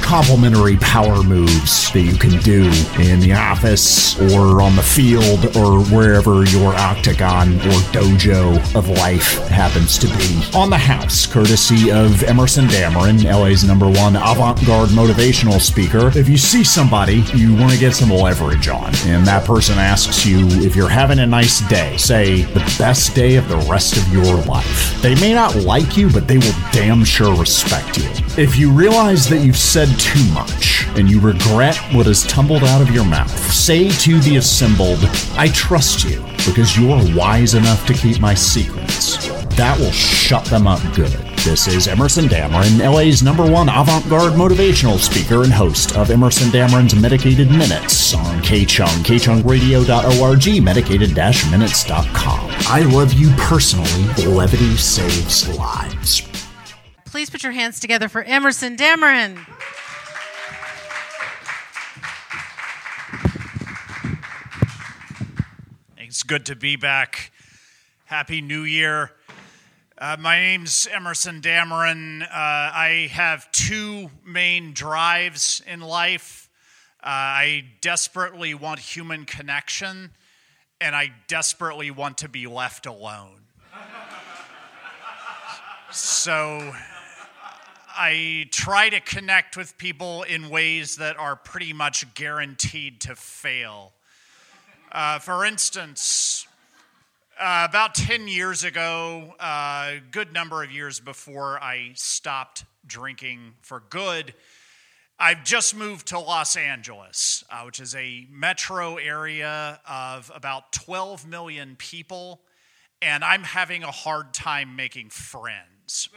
complementary power moves that you can do in the office or on the field or wherever your octagon or dojo of life happens to be. On the House, courtesy of Emerson Dameron, LA's #1 avant-garde motivational speaker. If you see somebody you want to get some leverage on, and that person asks you if you're having a nice day, say, the best day of the rest of your life. They may not like you, but they will damn sure respect you. If you realize that you've said too much and you regret what has tumbled out of your mouth, say to the assembled, I trust you because you're wise enough to keep my secrets. That will shut them up good. This is Emerson Dameron, LA's #1 avant-garde motivational speaker and host of Emerson Dameron's Medicated Minutes on KCHUNG, kchungradio.org, medicated-minutes.com. I love you personally. Levity saves lives. Please put your hands together for Emerson Dameron. It's good to be back. Happy New Year. My name's Emerson Dameron. I have two main drives in life. I desperately want human connection, and I desperately want to be left alone. So I try to connect with people in ways that are pretty much guaranteed to fail. For instance, about 10 years ago, a good number of years before I stopped drinking for good, I've just moved to Los Angeles, which is a metro area of about 12 million people, and I'm having a hard time making friends.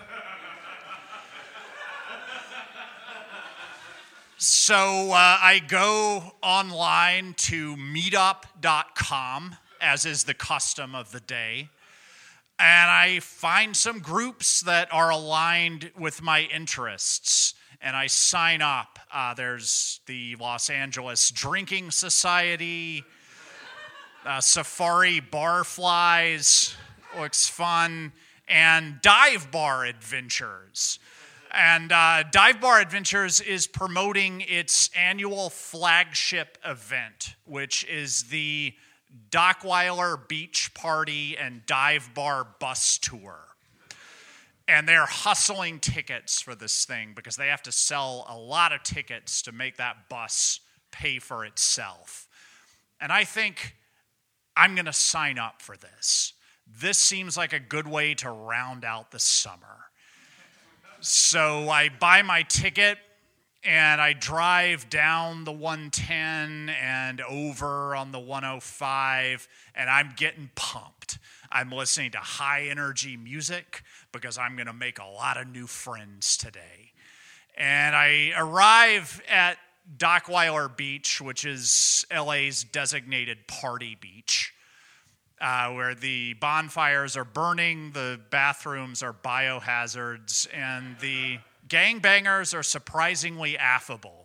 So I go online to meetup.com, as is the custom of the day, and I find some groups that are aligned with my interests, and I sign up. There's the Los Angeles Drinking Society, Safari Barflies, looks fun, and Dive Bar Adventures. And Dive Bar Adventures is promoting its annual flagship event, which is the Dockweiler Beach Party and Dive Bar Bus Tour. And they're hustling tickets for this thing because they have to sell a lot of tickets to make that bus pay for itself. And I think I'm going to sign up for this. This seems like a good way to round out the summer. So I buy my ticket and I drive down the 110 and over on the 105, and I'm getting pumped. I'm listening to high energy music because I'm going to make a lot of new friends today. And I arrive at Dockweiler Beach, which is LA's designated party beach, where the bonfires are burning, the bathrooms are biohazards, and the gangbangers are surprisingly affable.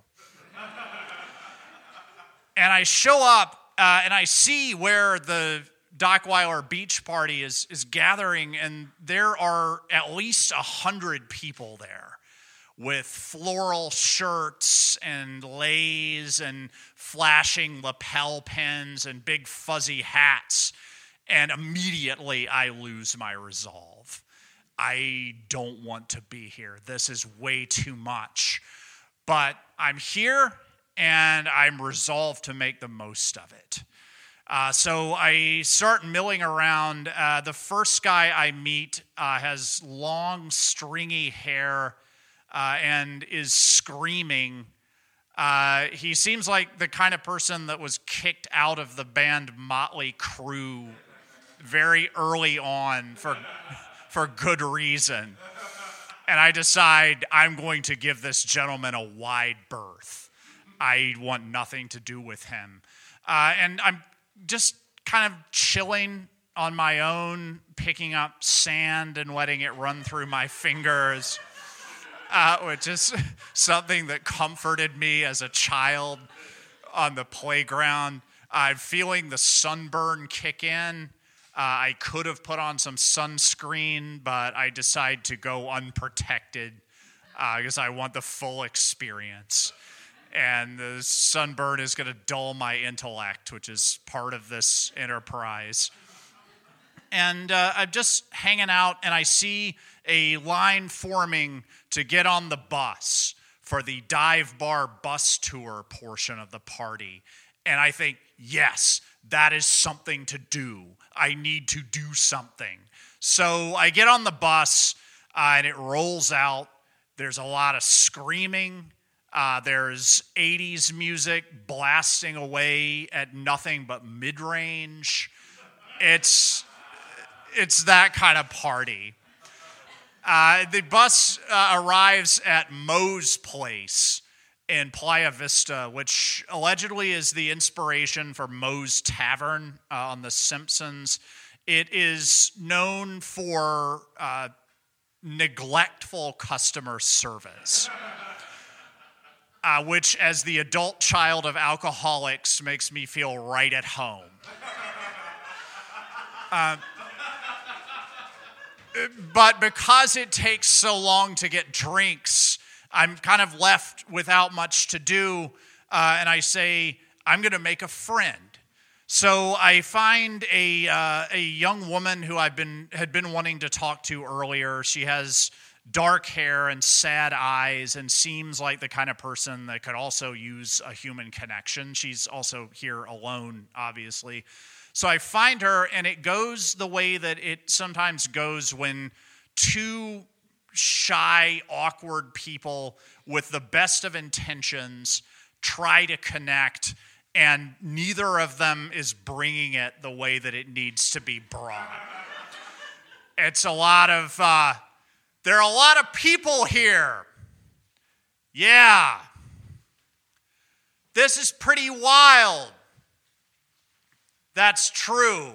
And I show up and I see where the Dockweiler Beach Party is gathering, and there are at least 100 people there with floral shirts and leis and flashing lapel pins and big fuzzy hats. And immediately I lose my resolve. I don't want to be here. This is way too much. But I'm here, and I'm resolved to make the most of it. So I start milling around. The first guy I meet has long, stringy hair and is screaming. He seems like the kind of person that was kicked out of the band Motley Crue very early on for good reason. And I decide I'm going to give this gentleman a wide berth. I want nothing to do with him. And I'm just kind of chilling on my own, picking up sand and letting it run through my fingers, which is something that comforted me as a child on the playground. I'm feeling the sunburn kick in. I could have put on some sunscreen, but I decide to go unprotected because I want the full experience. And the sunburn is going to dull my intellect, which is part of this enterprise. And I'm just hanging out, and I see a line forming to get on the bus for the dive bar bus tour portion of the party. And I think, yes, that is something to do. I need to do something. So I get on the bus, and it rolls out. There's a lot of screaming. There's 80s music blasting away at nothing but mid-range. It's that kind of party. The bus arrives at Moe's Place in Playa Vista, which allegedly is the inspiration for Moe's Tavern on The Simpsons. It is known for neglectful customer service. Which, as the adult child of alcoholics, makes me feel right at home. But because it takes so long to get drinks, I'm kind of left without much to do, and I say, I'm going to make a friend. So I find a young woman who had been wanting to talk to earlier. She has dark hair and sad eyes and seems like the kind of person that could also use a human connection. She's also here alone, obviously. So I find her, and it goes the way that it sometimes goes when two shy, awkward people with the best of intentions try to connect, and neither of them is bringing it the way that it needs to be brought. It's a lot of... there are a lot of people here. Yeah. This is pretty wild. That's true.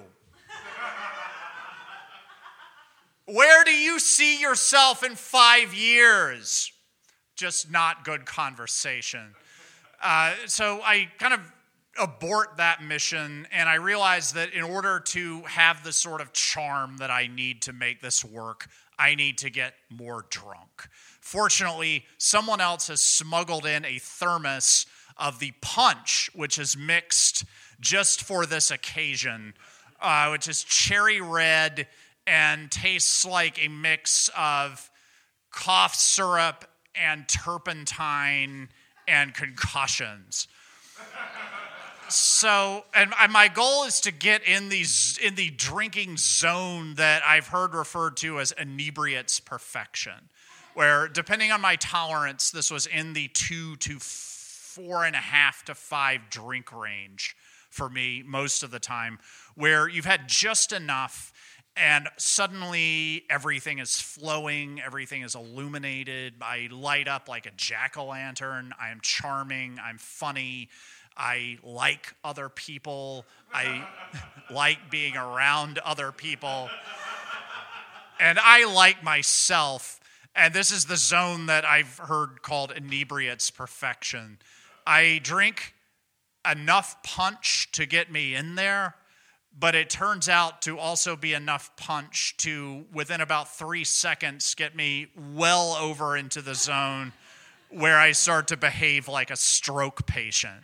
Where do you see yourself in 5 years? Just not good conversation. So I kind of abort that mission, and I realize that in order to have the sort of charm that I need to make this work, I need to get more drunk. Fortunately, someone else has smuggled in a thermos of the punch, which is mixed just for this occasion, which is cherry red and tastes like a mix of cough syrup and turpentine and concussions. So, and my goal is to get in the drinking zone that I've heard referred to as inebriate's perfection, where depending on my tolerance, this was in the 2 to 4.5 to 5 drink range for me most of the time, where you've had just enough and suddenly everything is flowing, everything is illuminated. I light up like a jack-o'-lantern. I am charming, I'm funny. I like other people. I like being around other people. And I like myself. And this is the zone that I've heard called inebriate's perfection. I drink enough punch to get me in there, but it turns out to also be enough punch to, within about 3 seconds, get me well over into the zone where I start to behave like a stroke patient.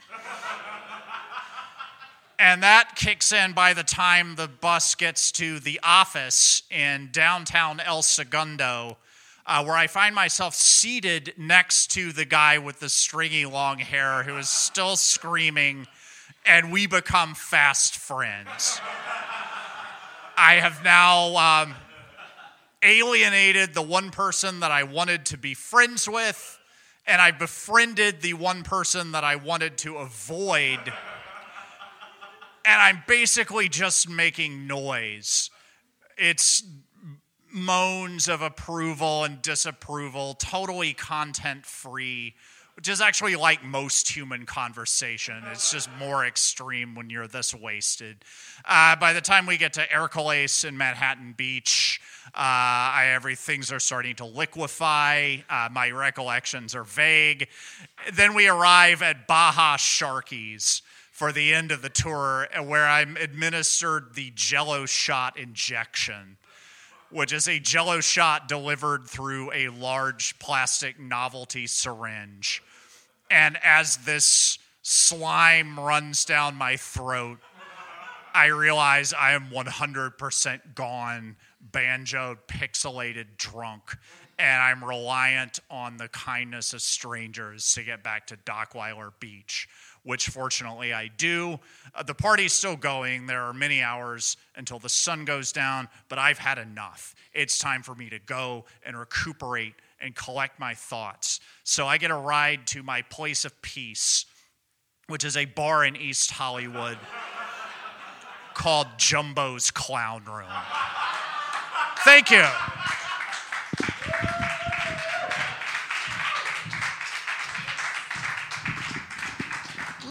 And that kicks in by the time the bus gets to the office in downtown El Segundo, where I find myself seated next to the guy with the stringy long hair who is still screaming, and we become fast friends. I have now alienated the one person that I wanted to be friends with, and I befriended the one person that I wanted to avoid. And I'm basically just making noise. It's moans of approval and disapproval, totally content-free, which is actually like most human conversation. It's just more extreme when you're this wasted. By the time we get to Ercole in Manhattan Beach, things are starting to liquefy. My recollections are vague. Then we arrive at Baja Sharkies for the end of the tour, where I'm administered the Jell-O shot injection. which is a Jell-O shot delivered through a large plastic novelty syringe. And as this slime runs down my throat, I realize I am 100% gone, banjoed, pixelated, drunk, and I'm reliant on the kindness of strangers to get back to Dockweiler Beach, which fortunately I do. The party's still going. There are many hours until the sun goes down, but I've had enough. It's time for me to go and recuperate and collect my thoughts. So I get a ride to my place of peace, which is a bar in East Hollywood called Jumbo's Clown Room. Thank you.